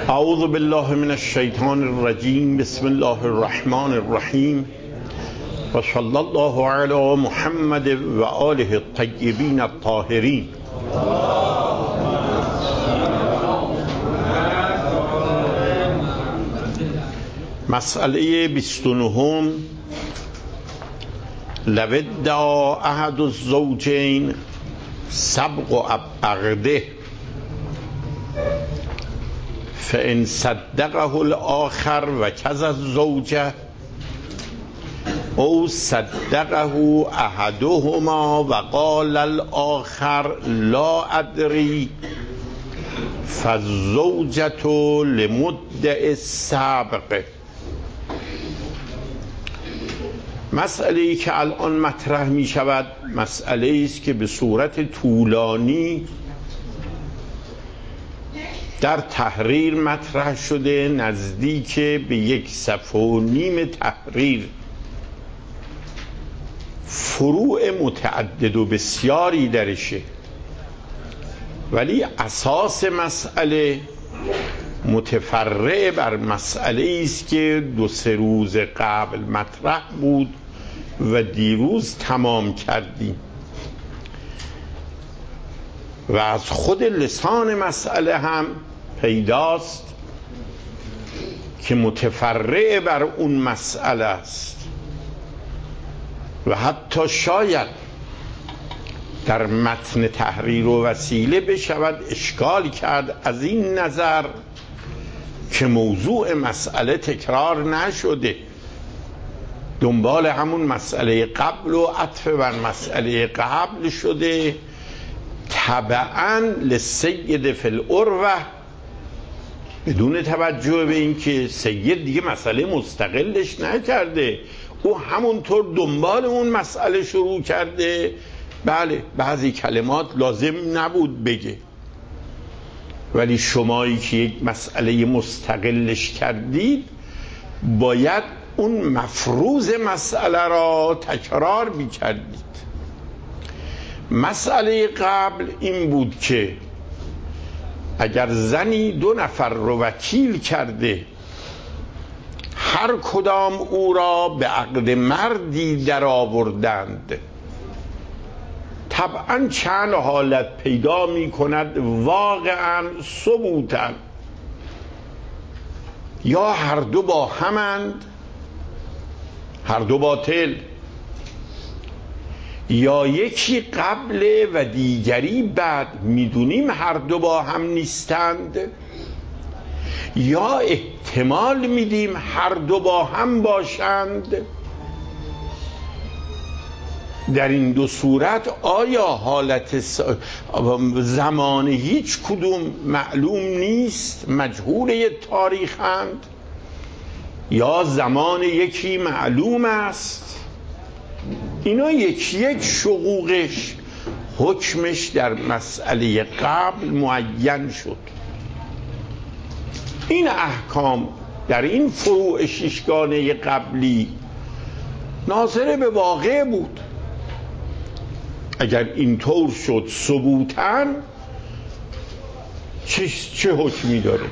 اعوذ بالله من الشیطان الرجیم. بسم الله الرحمن الرحیم و صلی الله علی محمد و آله الطیبین الطاهرین. مسئله 29. لو ادعا احد الزوجین سبق عقده فإن صدقه الآخر و کذ الزوجه او صدقه احدهما و قال الآخر لا ادری فالزوجة لمدعی السبق. مسئله ای که الان مطرح می شود مسئله است که به صورت طولانی در تحریر مطرح شده، نزدیک به 1.5 صفحه تحریر، فروع متعدد و بسیاری درشه، ولی اساس مسئله متفرع بر مسئله است که 2-3 روز قبل مطرح بود و دیروز تمام کردیم و از خود لسان مسئله هم پیداست که متفرع بر اون مسئله است و حتی شاید در متن تحریر و وسیله بشود اشکال کرد از این نظر که موضوع مسئله تکرار نشده، دنبال همون مسئله قبل و عطف بر مسئله قبل شده، تبعاً للسید فی العروة، بدون توجه به این که سید دیگه مسئله مستقلش نکرده، او همونطور دنبال اون مسئله شروع کرده. بله بعضی کلمات لازم نبود بگه، ولی شمایی که یک مسئله مستقلش کردید باید اون مفروض مسئله را تکرار می‌کردید. مسئله قبل این بود که اگر زنی 2 نفر رو وکیل کرده، هر کدام او را به عقد مردی در آوردند، طبعا چند حالت پیدا می کند واقعا ثبوتاً، یا هر دو با همند، هر دو باطل، یا یکی قبل و دیگری بعد، میدونیم هر دو با هم نیستند، یا احتمال میدیم هر دو با هم باشند. در این 2 صورت آیا حالت زمان هیچ کدوم معلوم نیست، مجهول تاریخند، یا زمان یکی معلوم است؟ اینا یک شقوقش حکمش در مسئله قبل معین شد. این احکام در این فروع 6گانه قبلی ناظر به واقع بود. اگر اینطور شد ثبوتاً چه حکمی داره؟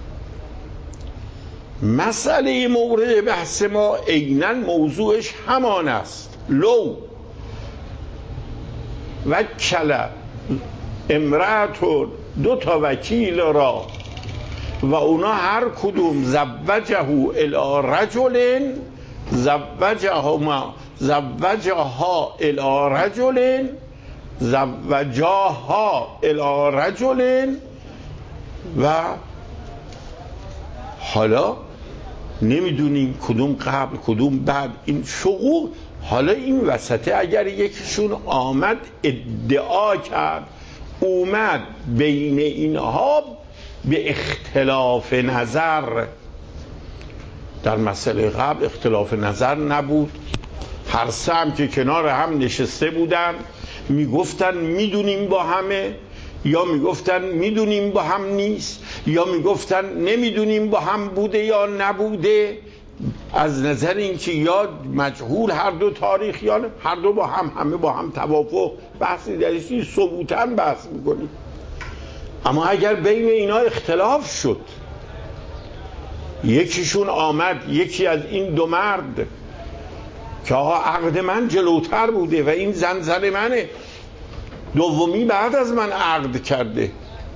مسئله مورد بحث ما عیناً موضوعش همان است. لو وکل امرأة 2 تا وکیل را و اونا هر کدوم زوجه الی رجل، زوجاها الی رجل، زوجاها الی رجل، و حالا نمیدونیم کدوم قبل کدوم بعد این شقوق. حالا این وسطه اگر یکیشون آمد ادعا کرد، اومد بین اینها به اختلاف نظر، در مسئله قبل اختلاف نظر نبود، هر سه هم که کنار هم نشسته بودن میگفتن میدونیم با همه، یا میگفتن میدونیم با هم نیست، یا میگفتن نمیدونیم با هم بوده یا نبوده، از نظر اینکه یا مجهول هر دو تاریخ یا هر دو با هم، همه با هم توافق، بحثی درشی ثبوتاً بحث میکنیم. اما اگر بین اینا اختلاف شد یکیشون آمد، یکی از این دو مرد که آقا عقد من جلوتر بوده و این زن منه، دومی بعد از من عقد کرده،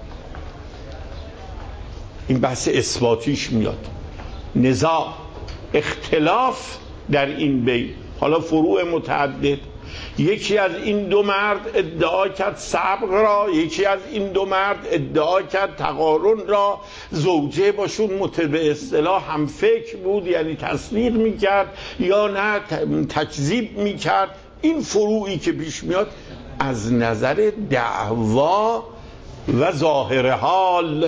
این بحث اثباتیش میاد. نزاع، اختلاف در این بین، حالا فروع متعدد. یکی از این دو مرد ادعا کرد سبق را، یکی از این دو مرد ادعا کرد تقارن را. زوجه باشون به اصطلاح هم فکر بود، یعنی تصدیق میکرد یا نه تکذیب میکرد. این فروعی که پیش میاد از نظر دعوا و ظاهر حال،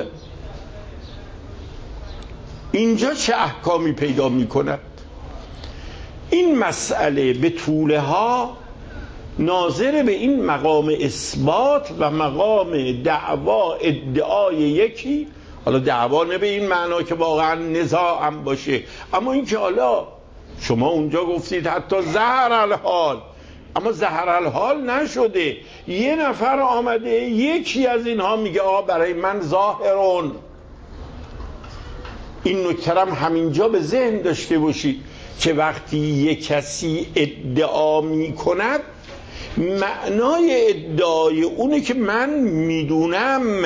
اینجا چه احکامی پیدا میکند؟ این مسئله به طوله ها ناظر به این مقام اثبات و مقام دعوا ادعای یکی، حالا دعوا نه به این معنا که واقعا نزاع هم باشه، اما این که حالا شما اونجا گفتید حتی ظهر الحال، اما ظهر الحال نشده، یه نفر آمده یکی از اینها میگه آقا برای من ظاهرون. این نکترم همینجا به ذهن داشته باشید که وقتی یک کسی ادعا می کند، معنای ادعای اونه که من میدونم،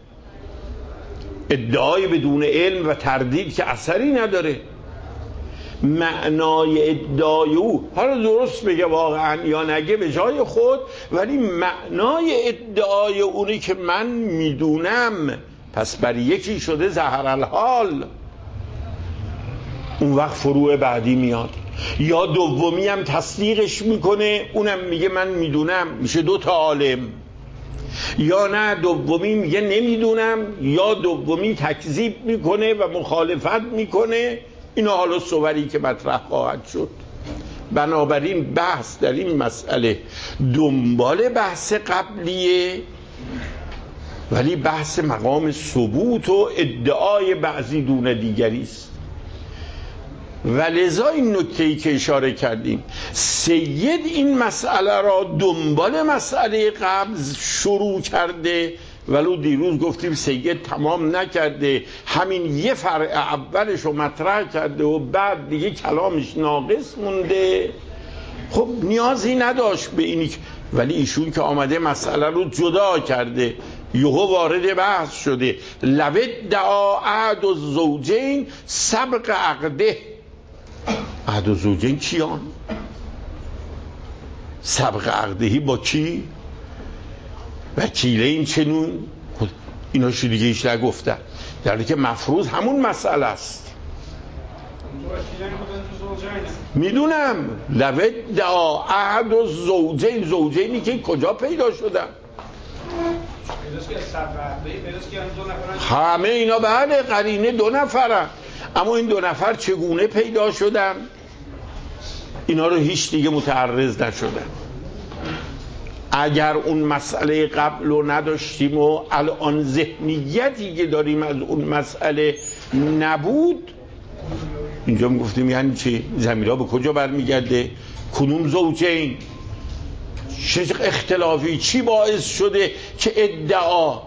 ادعای بدون علم و تردید که اثری نداره. معنای ادعای او، حالا درست بگه واقعا یا نگه به جای خود، ولی معنای ادعای اونه که من میدونم، پس برای یکی شده ظاهر الحال. اون وقت فروع بعدی میاد، یا دومی هم تصدیقش میکنه، اونم میگه من میدونم، میشه دو تا عالم. یا نه دومی میگه نمیدونم، یا دومی تکذیب میکنه و مخالفت میکنه. اینا حالا صوری که مطرح خواهد شد. بنابراین بحث در این مسئله دنبال بحث قبلیه، ولی بحث مقام ثبوت و ادعای بعضی دون دیگری است. و لذا این نکته‌ای که اشاره کردیم، سید این مسئله را دنبال مسئله قبل شروع کرده، ولو دیروز گفتیم سید تمام نکرده، همین یه فرع اولش رو مطرح کرده و بعد دیگه کلامش ناقص مونده. خب نیازی نداشت به اینی، ولی ایشون که آمده مسئله رو جدا کرده، یهو وارد بحث شده. لو ادعا احد الزوجین سبق عقده. احد الزوجین کیان؟ سبق عقدهی با کی؟ وکیله این چنون؟ اینا شو دیگه ایش نگفتن، در حالی که مفروض همون مسئله است. میدونم لو ادعا احد الزوجین، زوجینی که کجا پیدا شدن؟ همه اینا بله قرینه دو نفرن، اما این دو نفر چگونه پیدا شدن؟ اینا رو هیچ دیگه متعرض نشدن. اگر اون مسئله قبل رو نداشتیم و الان ذهنیتی که داریم از اون مسئله نبود، اینجا میگفتیم یعنی چی؟ ضمیرها به کجا برمیگرده؟ کدوم زوجین؟ چه اختلافی؟ چی باعث شده که ادعا؟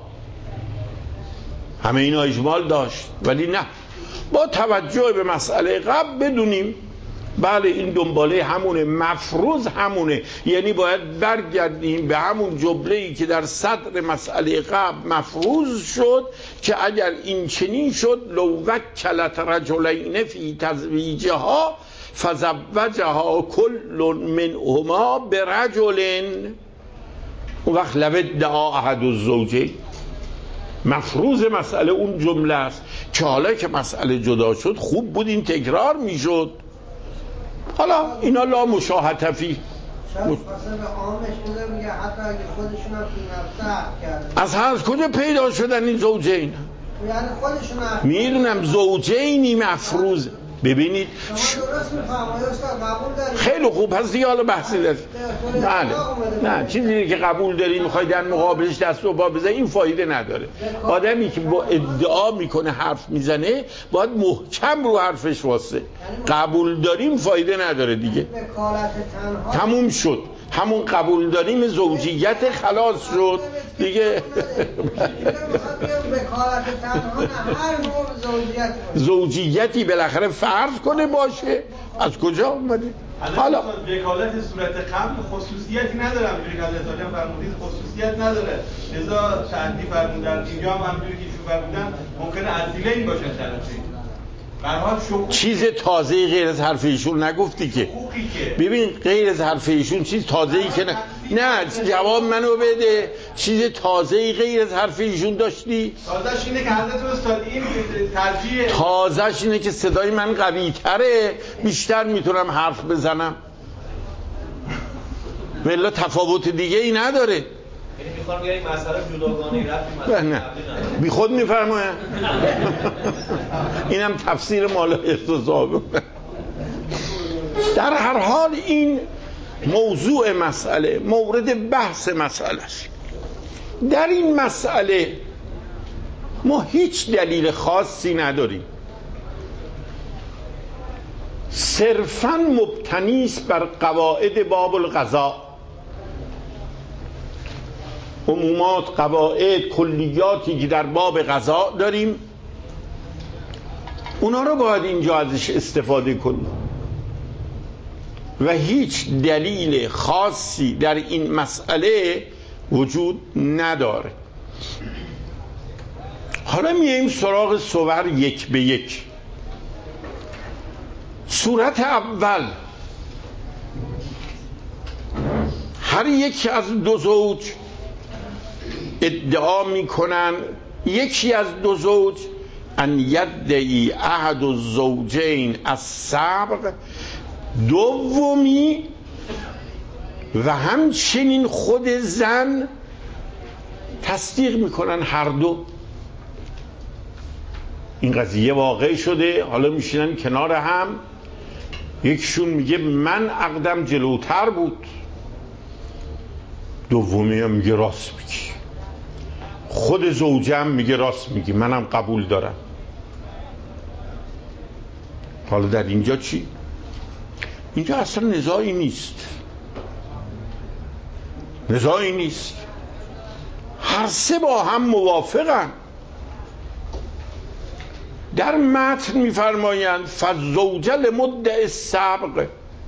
همه اینا اجمال داشت، ولی نه، با توجه به مسئله قبل بدونیم بله این دنباله همونه، مفروض همونه، یعنی باید برگردیم به همون جمله‌ای که در صدر مسئله قبل مفروض شد که اگر این چنین شد لو وکلت رجلین فی تزویجها فزوجها کل منهما برجل. اون وقت لو ادعا احد الزوجین، مفروض مسئله اون جمله است که حالا که مسئله جدا شد خوب بود این تکرار میشد. حالا اینا لا مشاهده فی از هر کجا پیدا شدن این زوجین؟ میدونم زوجینی مفروض. ببینید خیلی خوب، پس دیگه حالا بحثی داریم. بله نه چیزی که قبول داری میخوای در مقابلش دست و پا بزنی، این فایده نداره. آدمی که با ادعا میکنه حرف میزنه باید محکم رو حرفش واسه. قبول داریم فایده نداره دیگه، تموم شد. همون قبول داریم زوجیت خلاص شد، دیگه زوجیتی بالاخره فرض کنه باشه. از کجا اومده؟ حالا وکالت صورت قبل خصوصیتی نداره، همونجوری که حضرت عالی فرمودید خصوصیت نداره، لذا شرطی فرمودن. اینجا هم همونجوری که ایشون فرمودن ممکنه عدیله این باشه طرفی. چیز تازه غیر از حرف ایشون نگفتی که. ببین غیر از حرف ایشون چیز تازه‌ای که نه جواب منو بده. چیز تازه‌ای غیر از حرف ایشون داشتی؟ تازه‌ش اینه که حضرت استاد این ترجیح، تازه‌ش اینه که صدای من قوی تره، بیشتر میتونم حرف بزنم، ولی تفاوت دیگه ای نداره. یعنی میخوام بگم این مسئله جداگانه رفتی نه بی خود میفرمایم. اینم تفسیر مالای اختصاب. در هر حال این موضوع مسئله مورد بحث مسئله است. در این مسئله ما هیچ دلیل خاصی نداریم، صرفاً مبتنی است بر قواعد باب القضاء، عمومات، قواعد، کلیاتی که در باب قضاء داریم، اونا رو باید اینجا ازش استفاده کنیم و هیچ دلیل خاصی در این مسئله وجود نداره. حالا میایم سراغ صور یک به یک. صورت اول، هر یک از دو زوج ادعا میکنن، یکی از دو زوج ان یدعی احد الزوجین السبق، دومی و همچنین خود زن تصدیق میکنن هر دو. این قضیه واقع شده، حالا میشینن کنار هم، یکشون میگه من عقدم جلوتر بود، دومی هم میگه راست میگی، خود زوجم میگه راست میگی، منم قبول دارم. حالا در اینجا چی؟ اینجا اصلا نزاعی نیست، نزاعی نیست، هر سه با هم موافقن. در متن میفرمایند فالزوجه لمدعی السبق.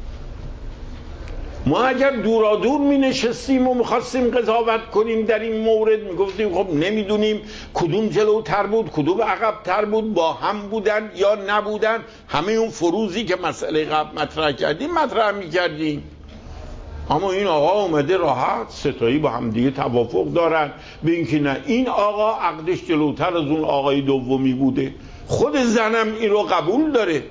ما اگر دورادور می نشستیم و میخواستیم قضاوت کنیم در این مورد، میگفتیم خب نمیدونیم کدوم جلوتر بود کدوم عقبتر بود، با هم بودن یا نبودن، همه اون فروزی که مسئله قبل مطرح کردیم مطرح میکردیم. اما این آقا اومده راحت، ستایی با هم دیگه توافق دارن به اینکه نه این آقا عقدش جلوتر از اون آقای دومی بوده، خود زنم این رو قبول داره.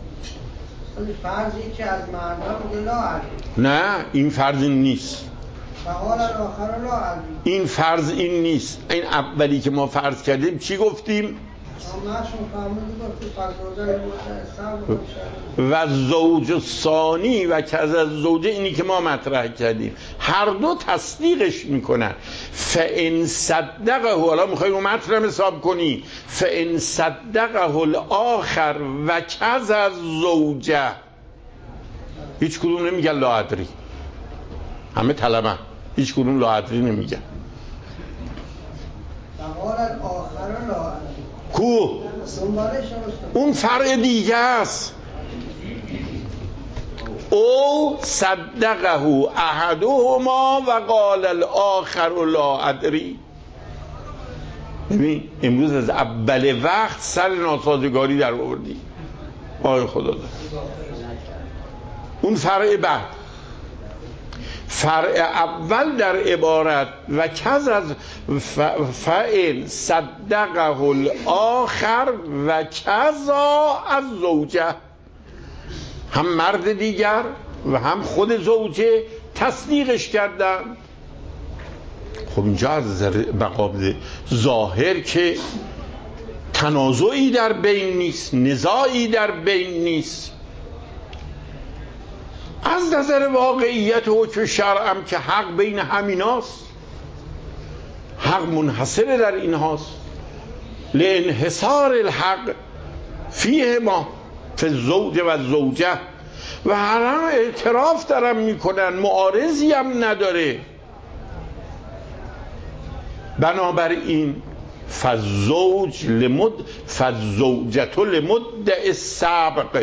فرضی که از مردم میگه لا علی. نه این فرض این نیست، فقال الاخر لا علی. این فرض این نیست. این اولی که ما فرض کردیم چی گفتیم؟ و زوج ثانی و کز از زوجه، اینی که ما مطرح کردیم، هر دو تصدیقش میکنن. فان صدقه، حالا میخوای رو مطلب حساب کنی، فان صدقه الاخر و کز از زوجه، هیچ کدوم نمیگن لا ادری، همه طلبه، هیچ کدوم لا ادری نمیگن. کو اون فرع دیگه است. او صدقه احدهما و قال الاخر لا ادری. ببین امروز از اول وقت سر ناسازگاری در آوردی. آی خدا دار. اون فرع بعد، فرع اول در عبارت و کز از فعل صدقه الاخر و کذا از زوجه، هم مرد دیگر و هم خود زوجه تصدیقش کردن. خب اینجا از مقابل ظاهر که تنازعی در بین نیست، نزاعی در بین نیست. از نظر واقعیت حکم شرعم که حق بین همیناست، حق منحصر در اینهاست، لانحصار الحق فیه ما فی الزوج و الزوجه، و هم اعتراف دارن میکنن، معارضی هم نداره. بنابراین فالزوجة لمدع السبق.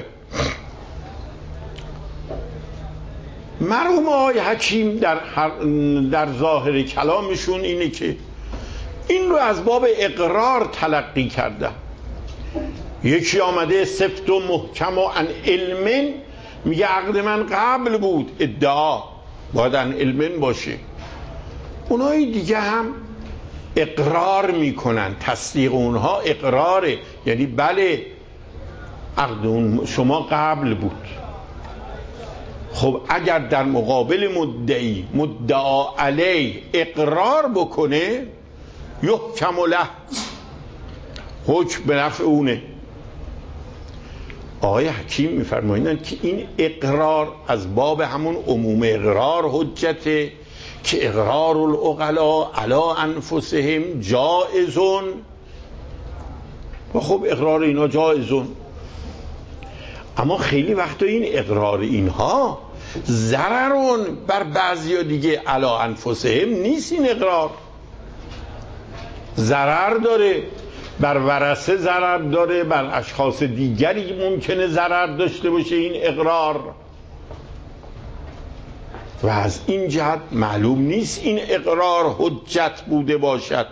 مرحوم آقای حکیم در ظاهر کلامشون اینه که این رو از باب اقرار تلقی کرده. یکی آمده سفت و محکم و عن علم، میگه عقد من قبل بود، ادعا باید عن علم باشه. اونایی دیگه هم اقرار میکنن، تصدیق اونها اقراره، یعنی بله عقد شما قبل بود. خب اگر در مقابل مدعی مدعا علیه اقرار بکنه یحکم له، حکم به نفع اونه. آقای حکیم میفرمایند که این اقرار از باب همون عموم اقرار حجته که اقرار العقلاء علی انفسهم جائزون، و خب اقرار اینا جائزون. اما خیلی وقتا این اقرار اینها ضررون بر بعضی دیگه علی انفسهم نیست. این اقرار ضرر داره، بر ورثه ضرر داره، بر اشخاص دیگری ممکنه ضرر داشته باشه این اقرار، و از این جهت معلوم نیست این اقرار حجت بوده باشد.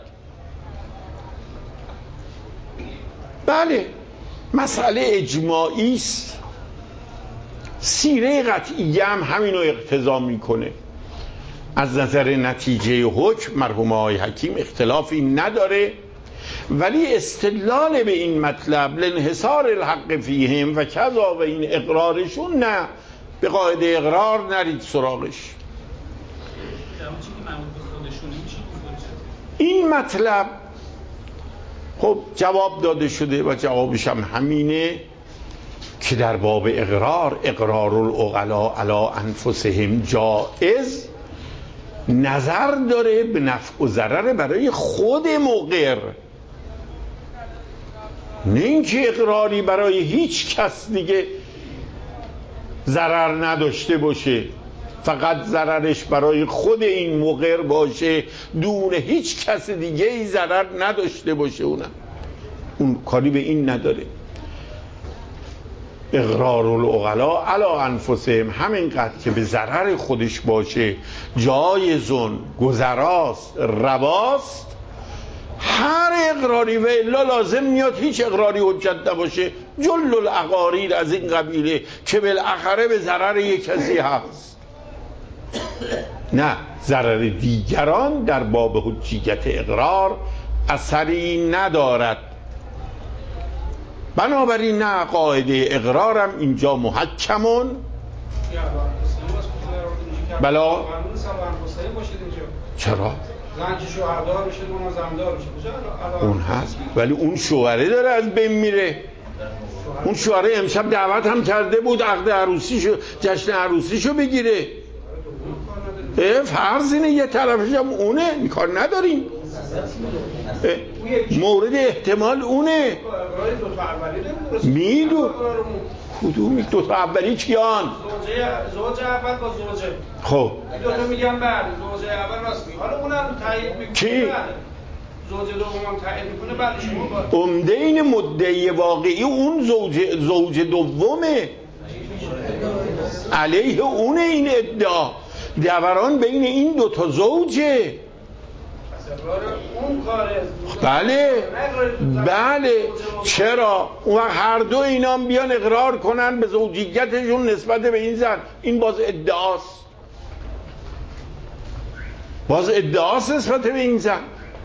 بله مسئله اجماعی است، سیره قطعیه هم همینو اقتضا میکنه. از نظر نتیجه حکم مرحوم آقای حکیم اختلافی نداره، ولی استدلال به این مطلب لانحصار الحق فیهم و کذا و این اقرارشون، نه به قاعده اقرار نرید سراغش. این مطلب خب جواب داده شده و جوابش هم همینه که در باب اقرار العقلاء علی انفسهم جائز، نظر داره به نفع و ضرر برای خود مقر، نه اینکه اقراری برای هیچ کس دیگه ضرر نداشته باشه، فقط ضررش برای خود این مقر باشه، دون هیچ کس دیگه ای ضرر نداشته باشه. اون کاری به این نداره. اقرار العقلاء علی انفسهم همینقدر که به ضرر خودش باشه جایزون، گذراست، رواست. هر اقراری و الا لازم میاد هیچ اقراری حجت نباشه، جل الاقاریر از این قبیله که بالاخره به ضرر یک کسی هست. نه، ضرر دیگران در باب حجیت اقرار اثری ندارد. بنابراین نه، قاعده اقرارم اینجا محکمون. بلا چرا؟ زن که شوهردار بشه اونم زندار بشه، اون هست، ولی اون شوهره داره از بین میره. اون شوهره امشب دعوت هم کرده بود عقد عروسیشو، جشن عروسیشو بگیره. فرض اینه یه طرفش هم اونه، این کار نداریم. مورد احتمال اونه. میدو کدومی دو تا اولی کیان؟ زوج اول با زوجه. خب دو تا میگم بله، زوج اول راست میگه. حالا اونم تایید میکنه. کی؟ زوج دومم تایید میکنه. بله شما با عمده این مدعی واقعی اون زوج دومه، علیه اونه این ادعا، دوران بین این دو تا زوجه. بله چرا؟ اون هر دو اینا بیان اقرار کنن به زوجیتشون نسبت به این زن، این باز ادعاست، نسبت به این زن.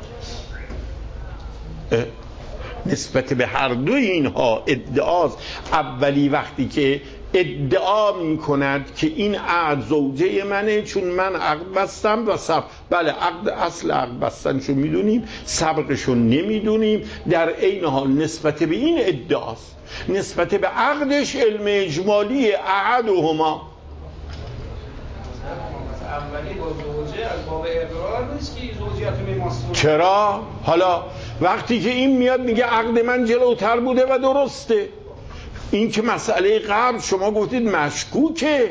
نسبت به هر دو اینها ادعاست. اولی وقتی که ادعا می کند که این عقد زوجه منه چون من عقد بستم و بله عقد اصل عقد بستنشو میدونیم، سبقشو نمیدونیم، در عین حال نسبت به این ادعاست. نسبت به عقدش علم اجمالی احدهما. اولی با زوجه از باب اقرار نیست که زوجیت میماسون. چرا؟ حالا وقتی که این میاد میگه عقد من جلوتر بوده و درسته، این که مسئله قبل شما گفتید مشکوکه،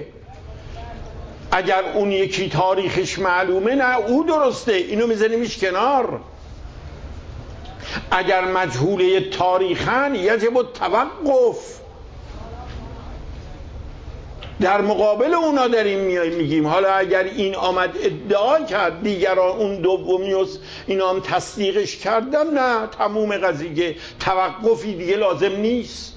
اگر اون یکی تاریخش معلومه نه او درسته، اینو میزنیمش کنار. اگر مجهوله تاریخن یجب التوقف. در مقابل اونا داریم میگیم حالا اگر این آمد ادعا کرد دیگران اون دومی اینا هم تصدیقش کردن، نه تموم قضیه، توقفی دیگه لازم نیست.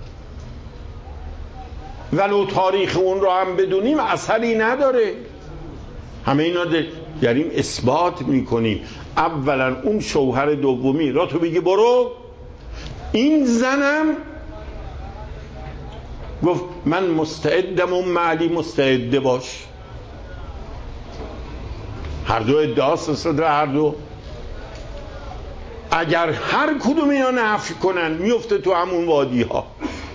ولو تاریخ اون رو هم بدونیم اثری نداره. همه اینا داریم اثبات میکنیم. اولا اون شوهر دومی را تو بگی برو، این زنم گفت من مستعدم و معلی مستعده باش. هر دو ادعاست صدر هر دو. اگر هر کدوم اینا نفی کنن میفته تو همون وادی ها،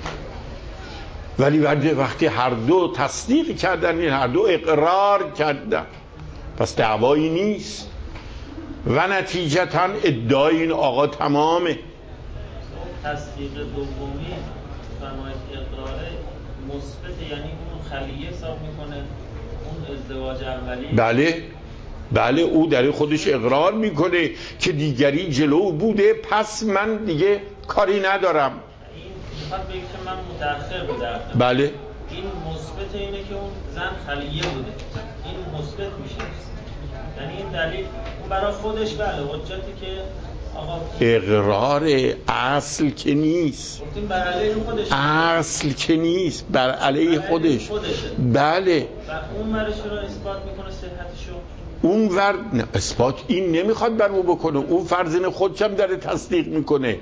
ولی وقتی هر دو تصدیق کردن، این هر دو اقرار کردن، پس دعوایی نیست و نتیجتا ادعای این آقا تمامه. تصدیق دومی فرمایید اقراره مثبت، یعنی اون خلیه حساب میکنه اون ازدواج اولی. بله او در خودش اقرار میکنه که دیگری جلو بوده، پس من دیگه کاری ندارم. این میخواد بگه که من متأخر بودم. بله این مثبت اینه که اون زن خلیه بوده، این مثبت میشه. یعنی این دلیل اون برای خودش بله حجتی که آقا اقرار اصل که نیست، بر علیه خودش، اصل که نیست، بر علیه خودش. بله و اون مرش رو اثبات میکنه صحتشو. اون ور اثبات این نمیخواد بر او بکنه، اون فرزین خودش هم داره تصدیق میکنه.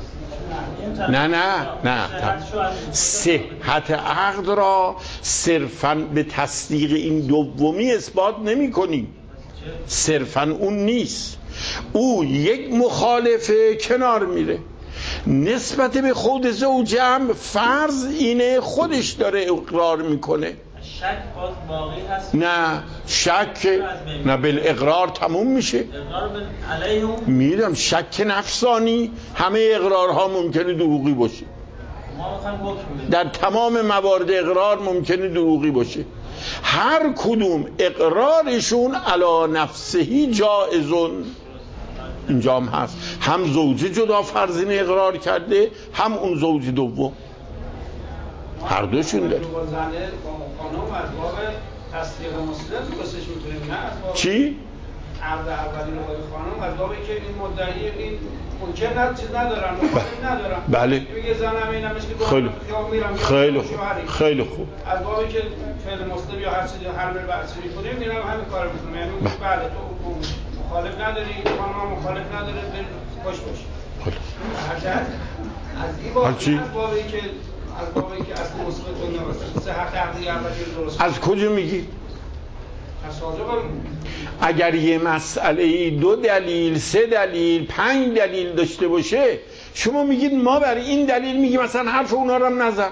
نه صحت عقد را صرفاً به تصدیق این دومی اثبات نمی کنیم، صرفاً اون نیست. او یک مخالفه کنار میره، نسبت به خود زوجه هم فرض اینه خودش داره اقرار میکنه. شک باز باقی هست؟ نه شک نه، بالاقرار تموم میشه. اقرار علیه اون میدم شک نفسانی، همه اقرارها ممکنه دروغی باشه. در تمام موارد اقرار ممکنه دروغی باشه. هر کدوم اقرارشون علی نفسهی جائزون. اینجا هم هست، هم زوجه جدا فرزین اقرار کرده، هم اون زوج دوم، هر دوشون داره. تصدیق مسلم بسش میتونیم، نه از باب چی؟ عقد اولی رو با خانم، از بابی که این مدعی این ممکن چیز ندارن، مخالف ندارن. بله. میگه زنم اینم مثل که خیلی خیام میرم، خیلی خوب، خیلی خوب. از بابی که فعل مسلم یا هر چیزی هر بر بحث میکنیم میرم همین کارو میکنم. یعنی بله تو مخالف نداری، خانم مخالف نداره، خوش باش. از این بابی که از بابی که اصل مثبت و نوست صحت عقلی اولی درست. از کجا میگی؟ اگر یه مسئله 2 دلیل 3 دلیل 5 دلیل داشته باشه، شما میگید ما برای این دلیل میگیم مثلا حرف اونا رو هم نزن.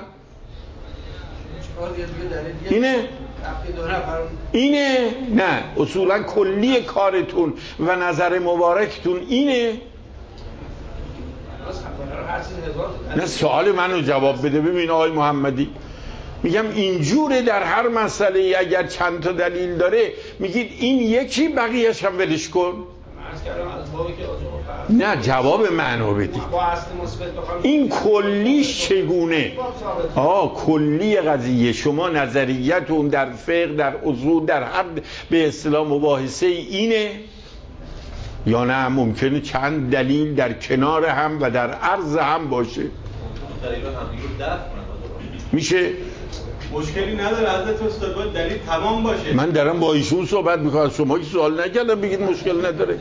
اینه نه، اصولا کلی کارتون و نظر مبارکتون اینه. نه سوال منو جواب بده. ببین آقای محمدی، میگم اینجوره در هر مسئله اگر چند تا دلیل داره میگید این یکی بقیه‌اش هم ولش کن. نه جواب منو بدید. این کلیش چگونه؟ کلی قضیه شما نظریتون در فقه، در اصول، در هر به اصطلاح مباحثه اینه یا نه ممکنه چند دلیل در کنار هم و در عرض هم باشه؟ میشه؟ مشکلی نداره حضرت استاد، باید دلیل تمام باشه. من دارم با ایشون صحبت میکنم، شما که سوال نکردم بگید مشکل نداره.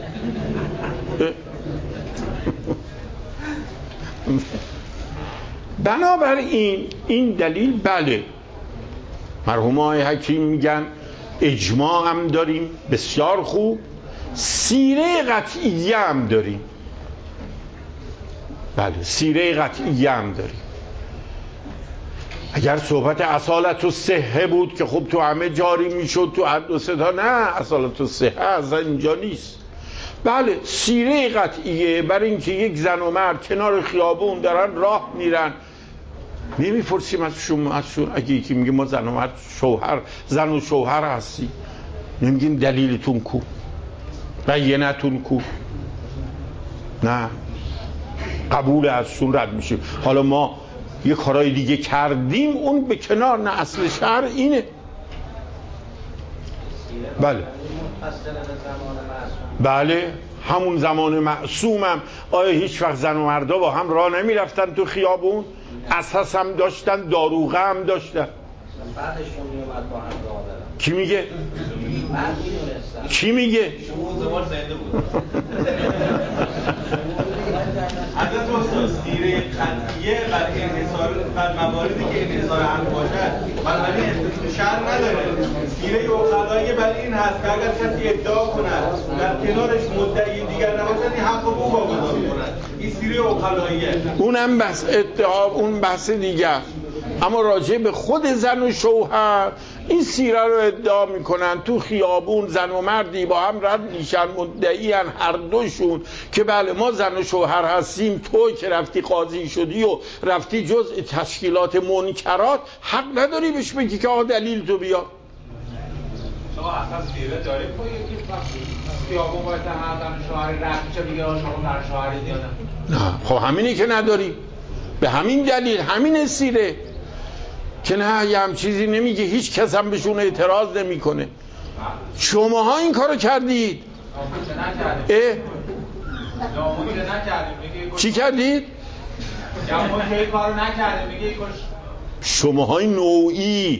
بنابراین این دلیل بله، مرحوم آقای حکیم میگن اجماع هم داریم بسیار خوب، سیره قطعیه هم داریم. بله سیره قطعیه هم داریم. اگر صحبت اصالت و صحه بود که خب تو همه جاری میشد، تو هر دو ستا، نه اصالت و صحه اصلا اینجا نیست. بله سیره قطعیه، برای اینکه یک زن و مرد کنار خیابون دارن راه میرن، نمیپرسیم از شما اگه یکی میگه ما زن و مرد زن و شوهر هستی، نمیگیم دلیلتون کو، بیانتون کو، نه قبول هستون رد میشیم. حالا ما یه کارهای دیگه کردیم اون به کنار، نه اصل شرع اینه. بله بله همون زمان معصومم. آیا هیچ وقت زن و مردا با هم راه نمی رفتن تو خیابون؟ اساس هم داشتن، داروغه هم داشتن. کی میگه؟ کی میگه؟ حضرت استاد سیره قطعیه بر انحصار بر مواردی که انحصار هم باشد بنابراین استثناء شرع نداره. سیره عقلایی بر این هست که اگر کسی ادعا کند در کنارش مدعی دیگر نباشد این حق او واگذار کند. این سیره عقلاییه. اونم بحث ادعا، اون بحث دیگر. اما راجع به خود زن و شوهر این سیره رو ادعا میکنن تو خیابون زن و مردی با هم رد میشن، مدعیان هر دوشون که بله ما زن و شوهر هستیم، تو که رفتی قاضی شدی و رفتی جزء تشکیلات منکرات حق نداری بهش بگی که آقا دلیل تو بیا. شما اصلا سیره داریم با یکی خیابون باید هم زن شوهر رد میشه بگه شما زن شوهری یا نه؟ خب همینی که نداری، به همین دلیل همین سیره که نه یه هم چیزی نمیگه، هیچ کس هم بهشون اعتراض نمیکنه. شماها این کارو کردید. چی کردید؟ شماها این نوعی.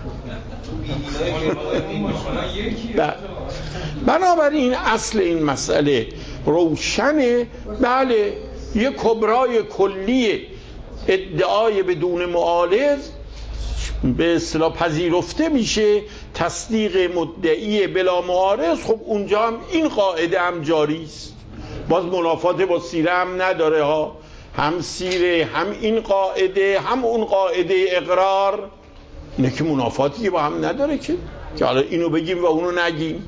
بنابراین اصل این مسئله روشنه. بله یه کبرای کلیه ادعای بدون معارض به اصطلاح پذیرفته میشه، تصدیق مدعی بلا معارض. خب اونجا هم این قاعده هم جاری است. باز منافات با سیره هم نداره ها، هم سیره هم این قاعده هم اون قاعده اقرار، نه که منافاتی با هم نداره که حالا اینو بگیم و اونو نگیم.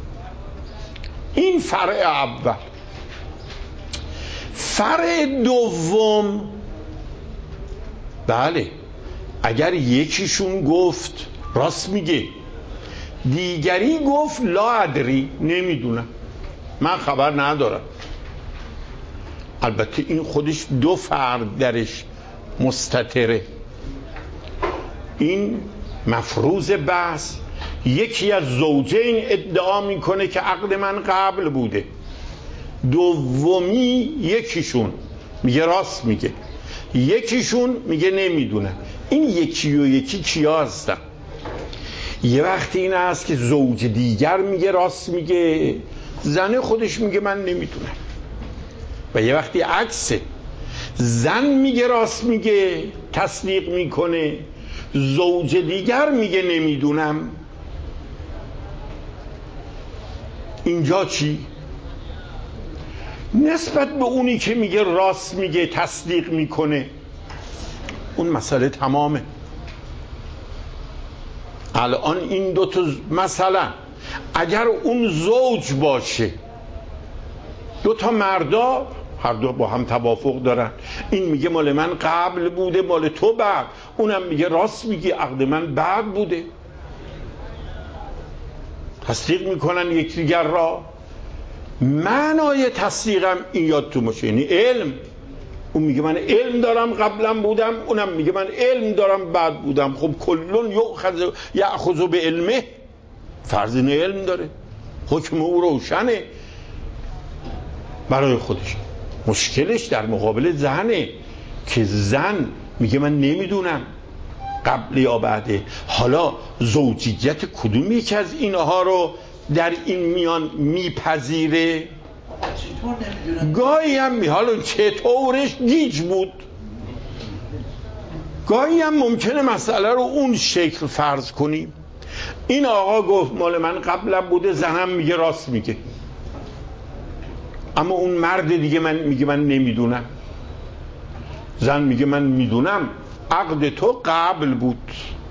این فرع اول. فرع دوم، بله اگر یکیشون گفت راست میگه، دیگری گفت لا ادری نمیدونم، من خبر ندارم، البته این خودش دو فرد درش مستتره. این مفروض بحث یکی از زوجین ادعا میکنه که عقد من قبل بوده، دومی یکیشون میگه راست میگه، یکیشون میگه نمیدونه. این یکی و یکی کیا هستن؟ یه وقتی این است که زوج دیگر میگه راست میگه، زن خودش میگه من نمیدونم، و یه وقتی عکسه، زن میگه راست میگه تصدیق میکنه، زوج دیگر میگه نمیدونم. اینجا چی؟ نسبت به اونی که میگه راست میگه تصدیق میکنه اون مسئله تمامه. الان این دو تا مثلا اگر اون زوج باشه، دو تا مردا هر دو با هم توافق دارن، این میگه مال من قبل بوده مال تو بعد، اونم میگه راست میگی عقد من بعد بوده، تصدیق میکنن یکدیگر را. معنای تصدیقم این یادتون باشه یعنی علم. اون میگه من علم دارم قبلا بودم، اونم میگه من علم دارم بعد بودم. خب کلون یأخذ به علمه، فرض این علم داره، حکم او روشنه برای خودش. مشکلش در مقابل زنه که زن میگه من نمیدونم قبل یا بعده. حالا زوجیت کدوم یکی از اینها رو در این میان میپذیره؟ گاهی هم حالا چطورش گیج بود، گاهی هم ممکنه مسئله رو اون شکل فرض کنیم. این آقا گفت مال من قبلا بوده، زنم میگه راست میگه، اما اون مرد دیگه میگه من نمیدونم، زن میگه من میدونم عقد تو قبل بود.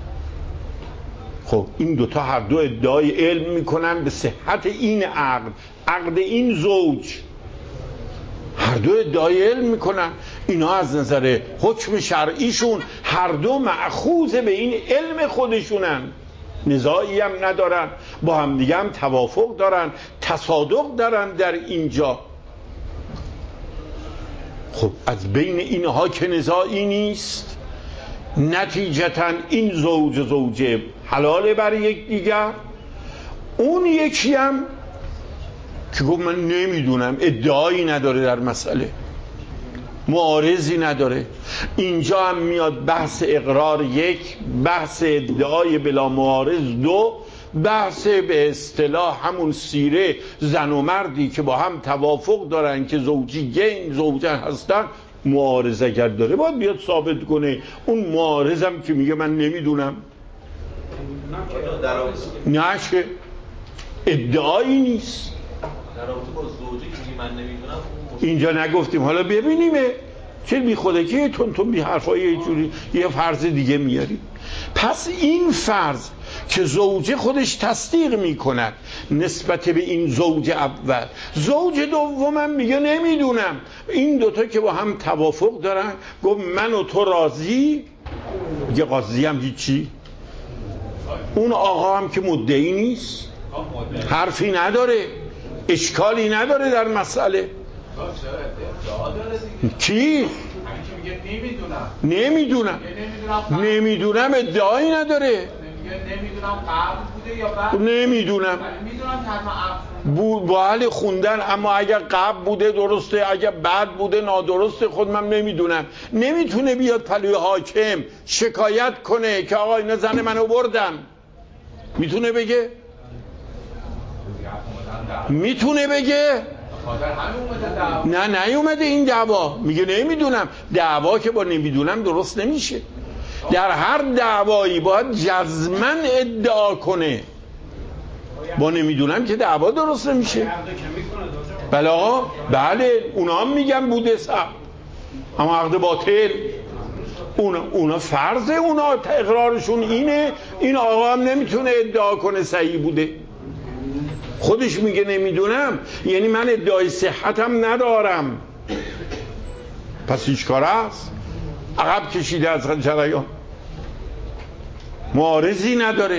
خب این دوتا هر دو ادعای علم میکنن به صحت این عقد این زوج، هر دو ادعای علم میکنن. اینا از نظر حکم شرعیشون هر دو مأخوذ به این علم خودشونن، نزاعی هم ندارن، با هم دیگه هم توافق دارن، تصادق دارن در اینجا. خب از بین اینها که نزاعی نیست، نتیجتاً این زوج و زوجه حلاله برای یک دیگر. اون یکی هم که گفت من نمیدونم، ادعایی نداره در مسئله، معارضی نداره. اینجا هم میاد بحث اقرار یک، بحث ادعای بلا معارض دو، بحث به اصطلاح همون سیره زن و مردی که با هم توافق دارن که زوجین زوجن هستن، معارض اگر داره باید بیاد ثابت کنه. اون معارضم که میگه من نمیدونم نشه، ادعایی نیست. در رابطه با زوجه که من نمیدونم اینجا نگفتیم، حالا ببینیمه چه بی خودکی تون بی حرفای یه جوری یه فرض دیگه میاریم. پس این فرض که زوجه خودش تصدیق میکند نسبت به این زوج اول، زوج دومم میگه نمیدونم. این دوتا که با هم توافق دارن، گفت من و تو راضی، میگه قاضی هم هیچی، اون آقا هم که مدعی نیست، حرفی نداره، اشکالی نداره در مسئله. کی؟ نمیدونم ادعایی نداره. نمیدونم قبل بوده یا بعد؟ نمیدونم. بله خوندن، اما اگر قبل بوده درسته، اگر بعد بوده نادرسته، خود من نمیدونم. نمیتونه بیاد پلوی حاکم شکایت کنه که آقا اینا زن منو بردن. میتونه بگه؟ میتونه بگه؟ نه نیومده این دعوا، میگه نمیدونم. دعوا که با نمیدونم درست نمیشه. در هر دعوایی باید جزماً ادعا کنه، با نمیدونم که دعوا درست نمیشه. بله آقا، بله اونا هم میگن بوده صح، اما عقد باطل اونا فرض اونا اقرارشون اینه، این آقا هم نمیتونه ادعا کنه صحیح بوده، خودش میگه نمیدونم، یعنی من ادعای صحتم ندارم. پس هیچ کار است، عقب کشیده از جریان، معارضی نداره،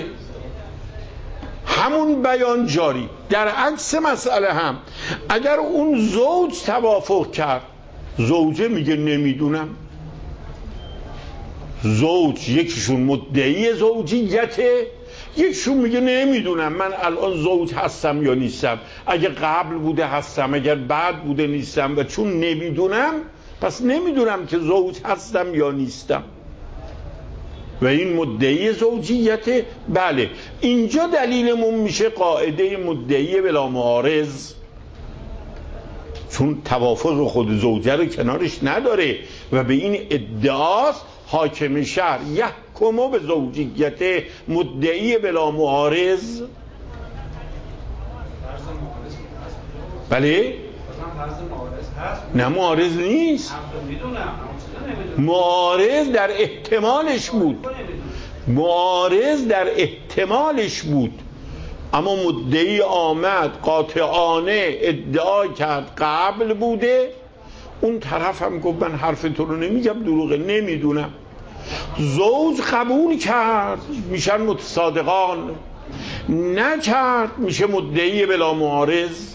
همون بیان جاری. در عکس مسئله هم اگر اون زوج توافق کرد، زوجه میگه نمیدونم، زوج یکیشون مدعی زوجیته، یکیشون میگه نمیدونم من الان زوج هستم یا نیستم، اگر قبل بوده هستم، اگر بعد بوده نیستم، و چون نمیدونم پس نمیدونم که زوج هستم یا نیستم، و این مدعی زوجیته. بله اینجا دلیلمون میشه قاعده مدعی بلا معارض، چون توافق خود زوجه رو کنارش نداره و به این ادعاست حاکم شهر یحکم به زوجیت مدعی بلا معارض. بله نه معارض نیست، معارض در احتمالش بود، معارض در احتمالش بود، اما مدعی آمد قاطعانه ادعا کرد قبل بوده، اون طرف هم گفت من حرف تو رو نمیگم، دروغه، نمیدونم. زوج قبول کرد میشن متصادقان، نکرد میشه مدعی بلا معارض.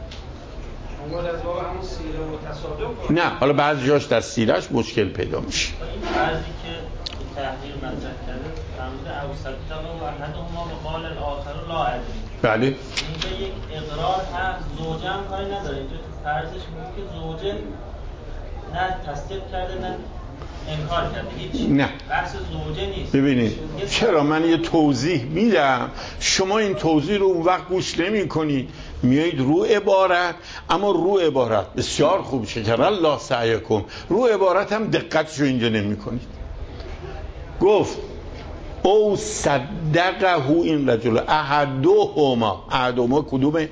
نه حالا بعضی جاش در سیرش مشکل پیدا میشه. این بعضی که تحقیق مطرح کرده فرموده او صدق و احدهما وقال الاخر لا ادری. بله اینجا یک اقرار هست، زوجه هم کاری نداره، اینجا تو فرضش میگه که زوجه نه تصدیق کرده نه انکار کرده، هیچ نه بحث زوجه نیست. ببینید چرا من یه توضیح میدم، شما این توضیح رو اون وقت گوش نمی کنید، میایید رو عبارت، اما رو عبارت بسیار خوب شکر الله سعیکم، رو عبارت هم دقتشو اینجا نمی کنید. گفت او صدقه این رجل احدهما کدومه؟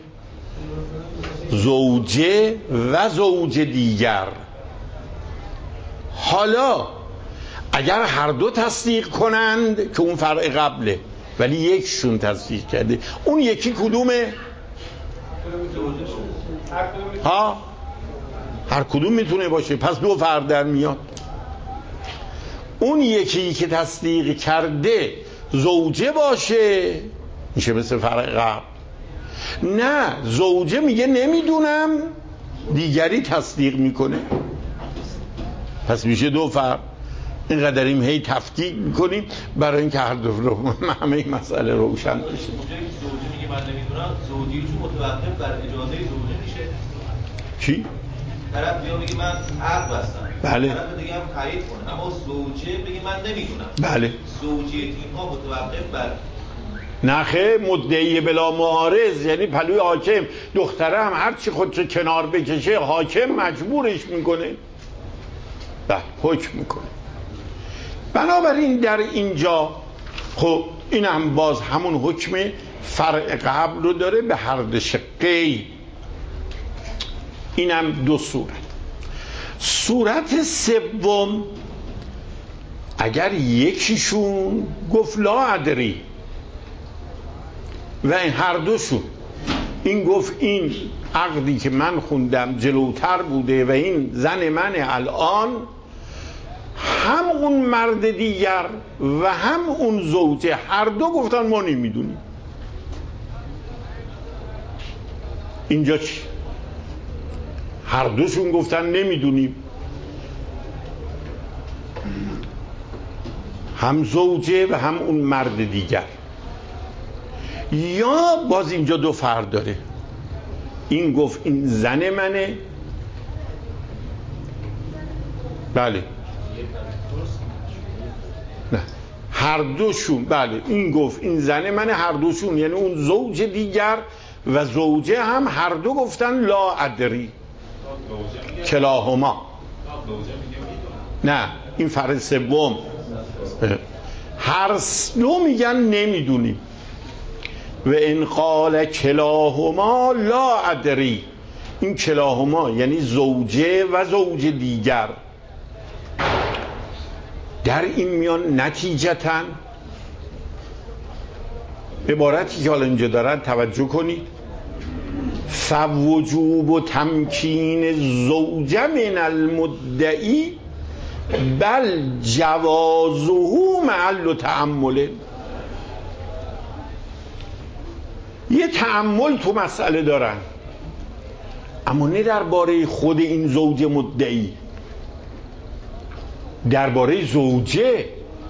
زوجه و زوج دیگر. حالا اگر هر دو تصدیق کنند که اون فرع قبله، ولی یکشون تصدیق کرده، اون یکی کدومه؟ ها هر کدوم میتونه باشه، پس دو فرع در میاد. اون یکی که تصدیق کرده زوجه باشه میشه مثل فرع قبل، نه زوجه میگه نمیدونم، دیگری تصدیق میکنه. پس میشه 2 فرد. اینقدر داریم هی تفکیک میکنیم برای اینکه هر دو رو همه این مسئله روشن بشه. اونجایی که زوجی میگه من نمیدونم، زوجی چون متوقف بر اجازه زوجه میشه. چی؟ طرف بیا بگه من عقد بستم، بله. طرف دیگه هم تایید کنه، اما زوجه بگه من نمیدونم. بله. زوجیت اینها متوقف بر نخه مدعی بلا معارض، یعنی پلوی حاکم. دختره هم هر چی خودشو کنار بکشه حاکم مجبورش میکنه، بله حکم میکنه. بنابراین در اینجا خب این هم باز همون حکم فرع قبل رو داره به هر شقی. این هم 2 صورت. صورت سوم اگر یکیشون گفت لا ادری و این هر دوشون این گفت این عقدی که من خوندم جلوتر بوده و این زن من الان، هم اون مرد دیگر و هم اون زوجه هر دو گفتن ما نمیدونیم. اینجا چی؟ هر دوشون گفتن نمیدونیم، هم زوجه و هم اون مرد دیگر. یا باز اینجا 2 فرد داره، این گفت این زن منه، بله نه هر دوشون، بله این گفت این زن منه، هر دوشون یعنی اون زوج دیگر و زوجه هم هر دو گفتن لا ادری کلاهما. نه این فرد سوم، هر دو میگن نمیدونیم. و ان قال کلاهما لا ادری، این کلاهما یعنی زوجه و زوج دیگر. در این میان نتیجتاً عبارتی که حالا اینجا دارن توجه کنید، فوجوب و تمکین زوجه من المدعی بل جوازه محل تأمل. یه تأمل تو مسئله دارن، اما نه درباره خود این زوج مدعی، درباره زوجه.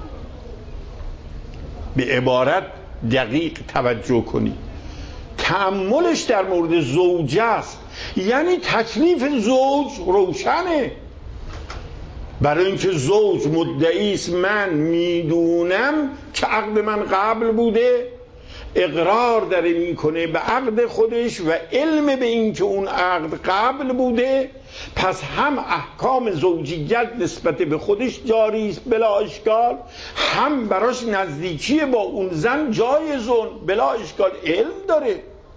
به عبارت دقیق توجه کنید، تأملش در مورد زوجه است، یعنی تکلیف زوج روشنه. برای اینکه زوج مدعی است من میدونم که عقد من قبل بوده، اقرار داره میکنه به عقد خودش و علم به این که اون عقد قبل بوده، پس هم احکام زوجیت نسبت به خودش جاری است بلا اشکال، هم براش نزدیکی با اون زن جایزون بلا اشکال علم داره.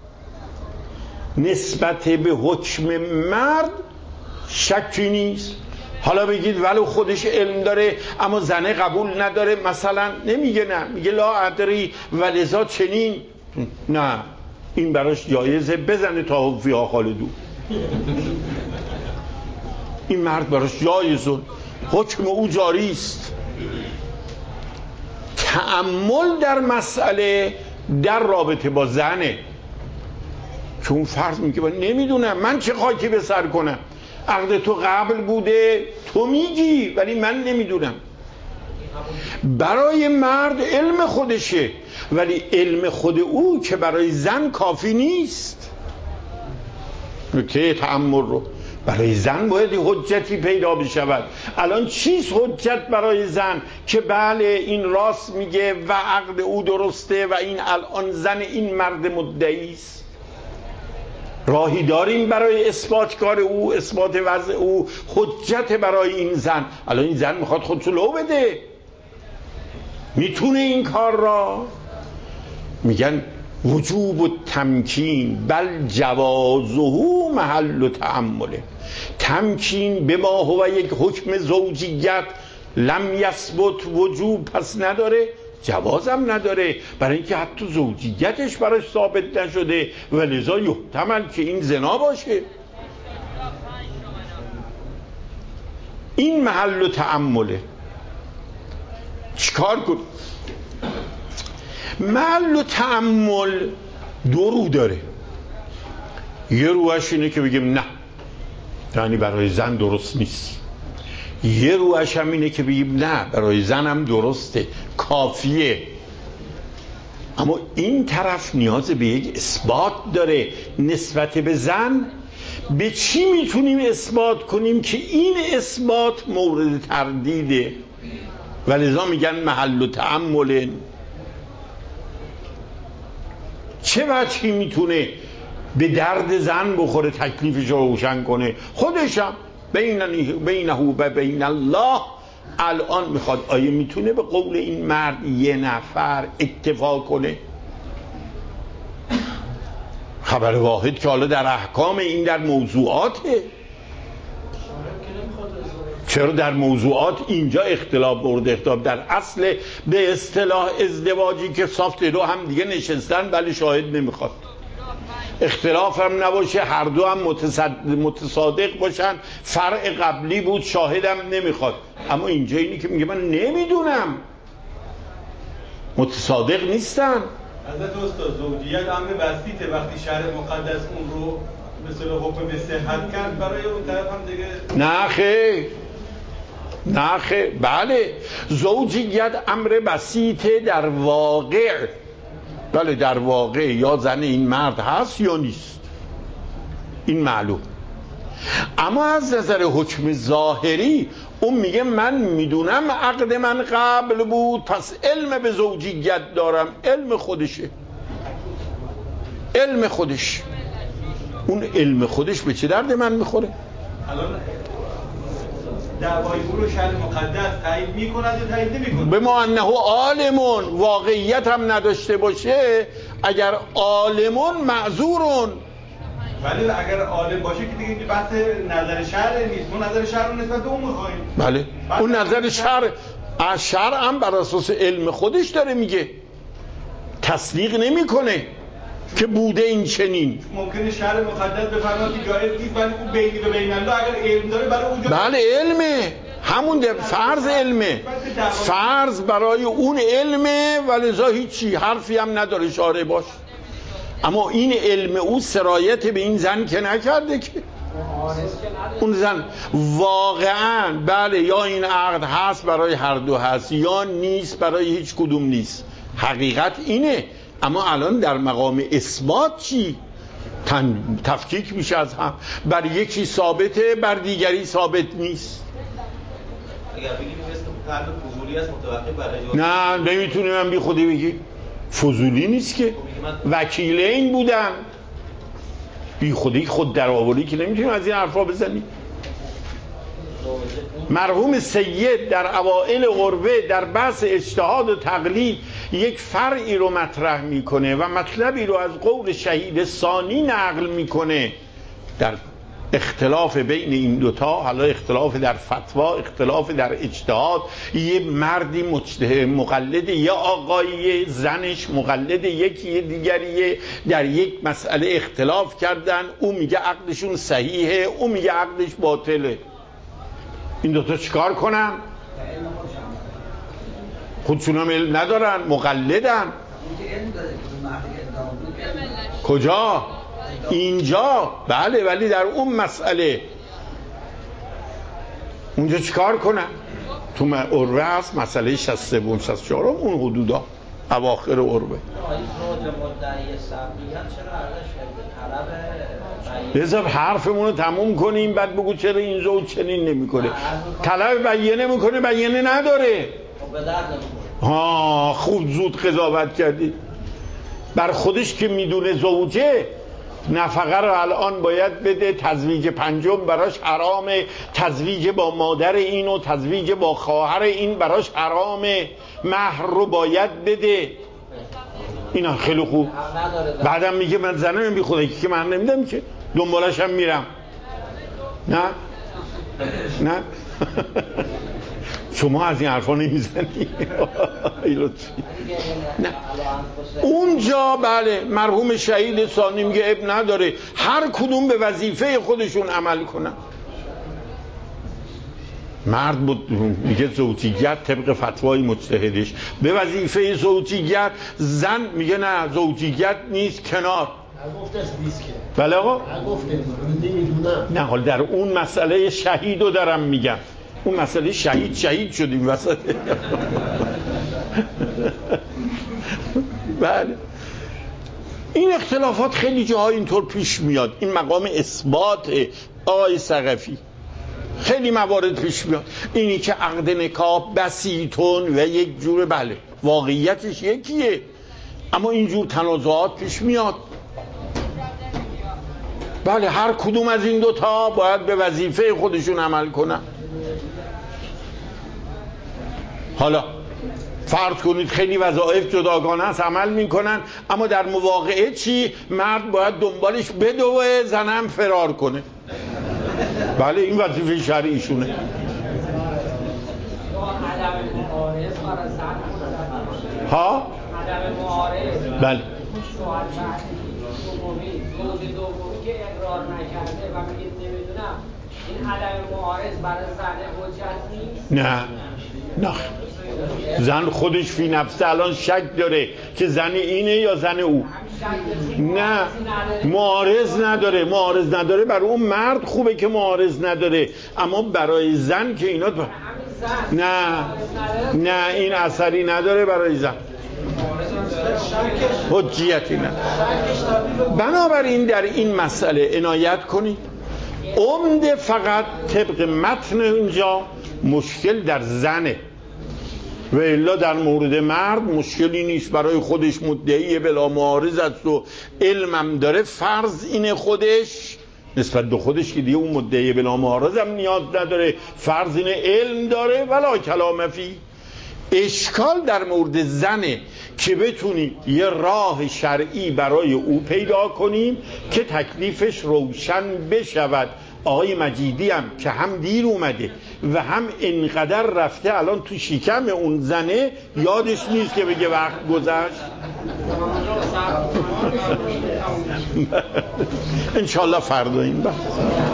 نسبت به حکم مرد شکی نیست. حالا بگید ولو خودش علم داره اما زنه قبول نداره، مثلا نمیگه نه، میگه لا ادری و لذا چنین، نه این براش جایزه، بزنه تا فیها خالدون. این مرد براش جایزه، حکم او جاری است. تأمل در مسئله در رابطه با زنه که اون فرض میگه من نمیدونم، من چه خاکی به سر کنم، عقد تو قبل بوده تو میگی ولی من نمیدونم. برای مرد علم خودشه ولی علم خود او که برای زن کافی نیست. نکته تأمل رو، برای زن باید حجتی پیدا بشود. الان چیست حجت برای زن که بله این راست میگه و عقد او درسته و این الان زن این مرد مدعی است؟ راهی داریم برای اثبات کار او، اثبات وضع او، حجت برای این زن. الان این زن میخواد خودشو لو بده، میتونه این کار را؟ میگن وجوب و تمکین بل جوازه محل تأمله. تمکین به ما هو یک حکم زوجیت لم یثبت وجوب پس نداره، جوازم نداره، برای اینکه حتی زوجیتش براش ثابت نشده و لذا یحتمل که این زنا باشه. این محل تأمله. چیکار کنیم؟ محل تأمل 2 رو داره. یه روش اینه که بگیم نه، یعنی برای زن درست نیست. یه روش هم اینه که بگیم نه برای زنم درسته، کافیه. اما این طرف نیاز به یک اثبات داره نسبت به زن. به چی میتونیم اثبات کنیم که این اثبات مورد تردیده؟ ولذا میگن محل تأمل. چه وجهی میتونه به درد زن بخوره، تکلیفش رو روشن کنه؟ خودشم بینه و بین الله الان میخواد، آیا میتونه به قول این مرد یه نفر اکتفا کنه؟ خبر واحد که حالا در احکام این در موضوعاته. چرا در موضوعات اینجا اختلاف مورد اختلاف؟ در اصل به اصطلاح ازدواجی که صاف دو هم دیگه نشستن ولی شاهد نمیخواد، اختلاف هم نباشه، هر دو هم متصادق باشن، فرع قبلی بود شاهدم نمیخواد. اما اینجا اینی که میگه من نمیدونم، متصادق نیستن. حضرت استاد زوجیت امر بسیطه، وقتی شرع مقدس اون رو مثلا حکم به صحت کرد برای اون طرف هم دیگه نه خیر. بله زوجیت امر بسیطه در واقع، بله در واقع یا زن این مرد هست یا نیست، این معلوم. اما از نظر حکم ظاهری اون میگه من میدونم عقد من قبل بود پس علم به زوجیت دارم. علم خودشه، علم خودش. اون علم خودش به چه درد من میخوره؟ الان دعوای او رو شرع مقدس تایید میکند یا تایید نمیکند؟ به ما انه عالمون، واقعیت هم نداشته باشه، اگر عالمون معذورون. ولی اگر عالم باشه که دیگه بحث نظر شرع نیست، ما نظر شرع رو نسبت به اون میخوایم. بله اون نظر شرع، از شرع هم بر اساس علم خودش داره میگه، تصدیق نمیکنه که بوده این چنین. ممکنه شرع مقدس بفرماید که جایز نیست ولی اون بینی و بین الله اگر علم داره برای اونجا. بله علمه، همون فرض علمه، فرض برای اون علمه، ولذا هیچی حرفی هم نداره شارع باش. اما این علم او سرایت به این زن که نکرده که اون زن واقعا بله یا این عقد هست برای هر دو هست یا نیست برای هیچ کدوم نیست، حقیقت اینه. اما الان در مقام اثبات چی؟ تفکیک میشه از هم، بر یکی ثابته بر دیگری ثابت نیست. اگر بگیم مثل فرد فضولی است متوقف بر اجازه، نه نمیتونی من بی خودی بگی فضولی نیست که، وکیل این بودن بی خودی خود در آوردی که نمیتونیم از این حرفا بزنی. مرحوم سید در اوائل قربه در بحث اجتهاد و تقلید یک فرعی رو مطرح میکنه و مطلبی رو از قول شهید ثانی نقل میکنه در اختلاف بین این دوتا، حالا اختلاف در فتوا، اختلاف در اجتهاد. یه مردی مقلد یه آقایی، زنش مقلد یکی دیگریه، در یک مسئله اختلاف کردن، او میگه عقدشون صحیحه، او میگه عقدش باطله. این دوتا چیکار کنن؟ خودشون هم علم ندارن، مقلدن. کجا؟ اینجا بله، ولی در اون مسئله اونجا چیکار کنن؟ تو عروه هست مسئله 63 64 اون حدودا اواخر عروه. بذار حرفمون رو تموم کنیم بعد بگو چرا این زوج چنین نمیکنه. طلب بیانه میکنه، بیانه نداره. خوب زود قضاوت کردی. بر خودش که میدونه زوجه نفقه رو الان باید بده، تزویج پنجم براش حرامه، تزویج با مادر این و تزویج با خواهر این براش حرامه، مهر رو باید بده. اینا خیلی خوب. بعدم میگه من زنم بی خدا که من نمیدم که دنبالش هم میرم. نه شما از این حرفا نمیزنی. نه اونجا بله مرحوم شهید ثانی میگه اب نداره، هر کدوم به وظیفه خودشون عمل کنن. مرد بود میگه زوجیت طبق فتوای مجتهدش به وظیفه زوجیت، زن میگه نه زوجیت نیست، کنار. بله آقا؟ نه حال در اون مسئله شهید رو دارم میگم، اون مسئله شهید شدیم وسط. بله این اختلافات خیلی جاها اینطور پیش میاد. این مقام اثبات آقای ثقفی خیلی موارد پیش میاد. اینی که عقد نکاح بسیطون و یک جور، بله واقعیتش یکیه، اما اینجور تنازعات پیش میاد. بله هر کدوم از این دوتا باید به وظیفه خودشون عمل کنن. حالا فرض کنید خیلی وظایف جداگانه است عمل میکنن، اما در مواقعه چی؟ مرد باید دنبالش بدوه، زنم فرار کنه. بله این وظیفه شرعیشونه. ها؟ بله زوج دومی که اقرار نکرده و میگه نمیدونم، این عدم معارض برای زن حجت نیست؟ نه زن خودش فی نفسه الان شک داره که زن اینه یا زن او. نه معارض نداره. برای اون مرد خوبه که معارض نداره، اما برای زن که اینا نه این اثری نداره برای زن، حجیتی نداره. بنابراین در این مسئله عنایت کنید. عمده فقط طبق متن اینجا مشکل در زنه و الا در مورد مرد مشکلی نیست. برای خودش مدعی بلا معارض است و علمم داره، فرض اینه خودش نسبت به خودش که دیگه اون مدعی بلا معارض هم نیاز نداره، فرض اینه علم داره ولا کلام فی. اشکال در مورد زنه که بتونیم یه راه شرعی برای او پیدا کنیم که تکلیفش روشن بشود. آقای مجیدی هم که هم دیر اومده و هم انقدر رفته الان تو شکم اون زنه، یادش نیست که بگه وقت گذشت. انشالله فردا این